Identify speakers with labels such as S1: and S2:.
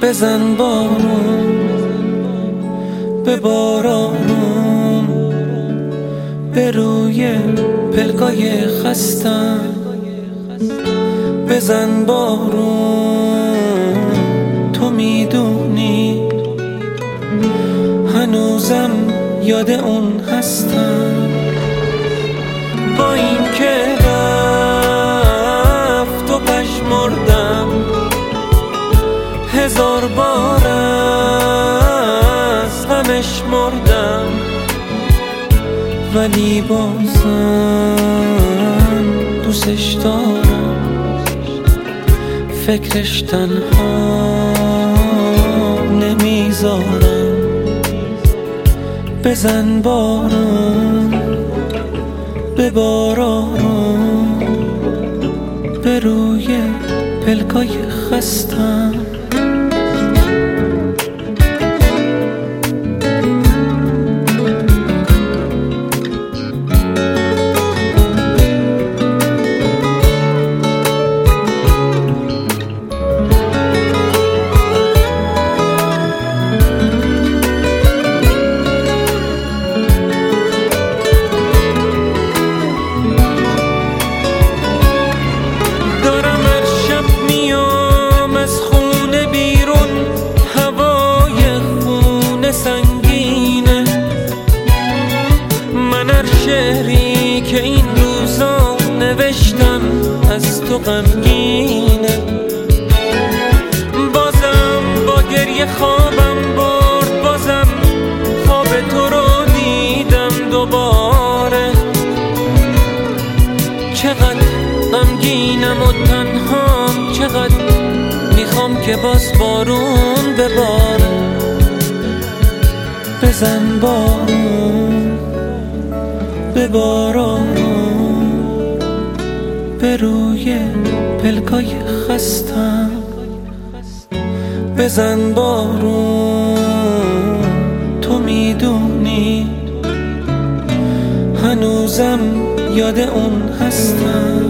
S1: بزن بارون به بارانم، به روی پلکای خستم بزن بارون. تو میدونی هنوزم یاد اون هستم، با این که رفت و پشمردم، هزار بار از غمش مردم، ولی بازم دوستش دارم، فکرش تنها نمیذارم. بزن بارون به بارانم، به روی پلکای خستم. شعری که این روزا نوشتم از تو غمگینه، بازم با گریه خوابم برد، بازم خواب تو رو دیدم دوباره. چقدر غمگینم و تنهام، چقدر میخوام که باز بارون بباره. بزن بارون به بارانم، به روی پلکای خستم بزن بارون. تو میدونی هنوزم یاد اون هستم.